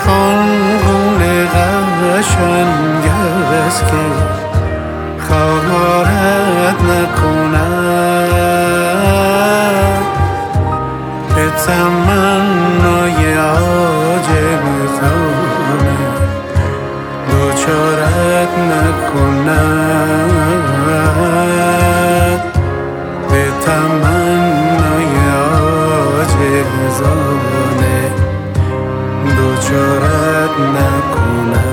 آنگونه قشنگ است که خارت نکند به تمنای عاجزانه دوچارت نکند به تمنای عاجزانه دوچارت نکند.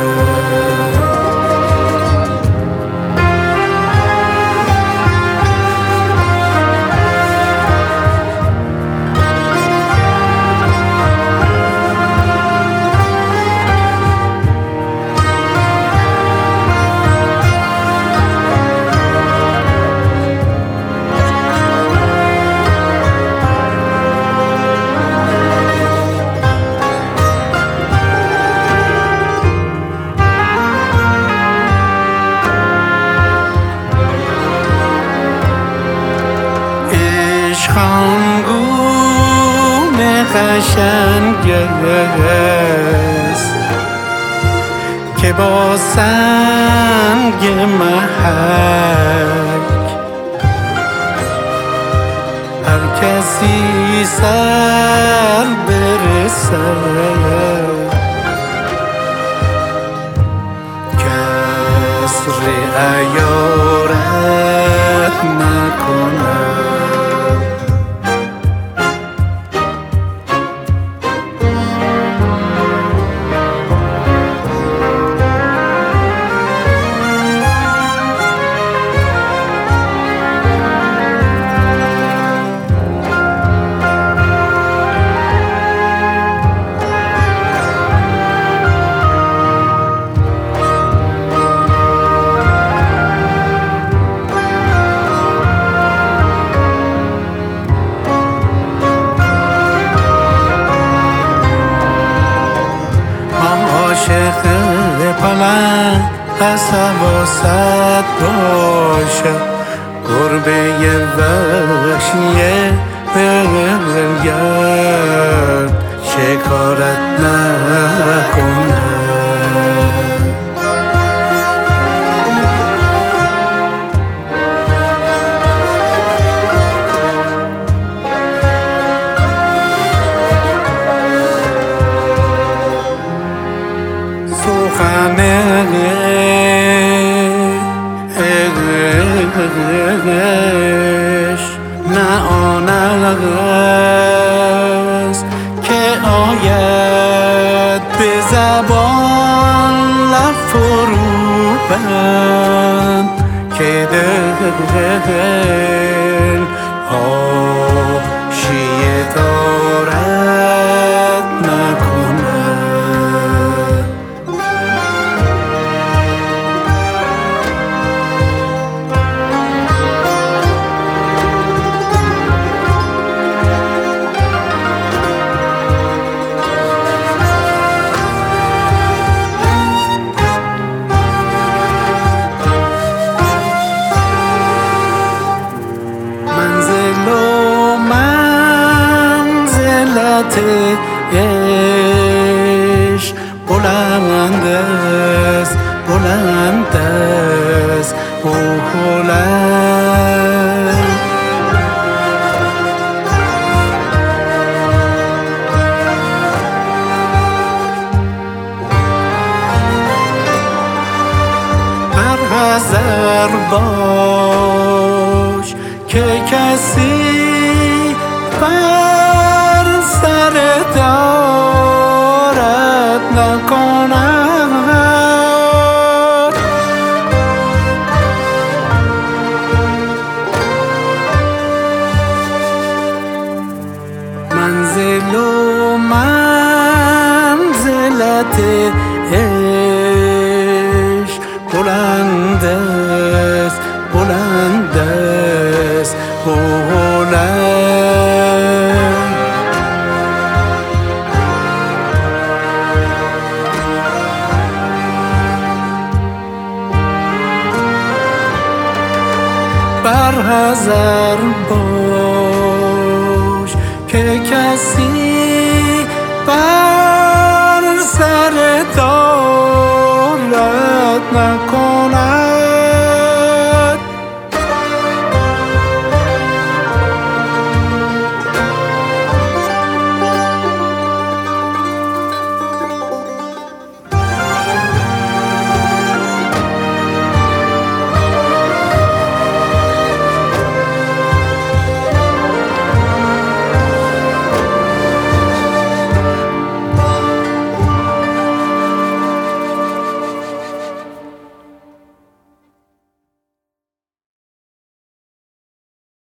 آنگونه قشنگ است که با سنگ محک هر کسی سر برسد کسر عیارت نکند. عاشق پلنگ پس حواست باشد گربه وحشی ولگرد شکارت نکند. سخن عشق نه آن است که آید به زبان لب فرو بند که دل حاشیه دارد نکند. عشق بلند است بلند است بلند برحذر باش که کسی بر سر دارت نکند. منزل و منزلت عشق بلند است بلند است بلند. برحذر باش که کسی بر نکن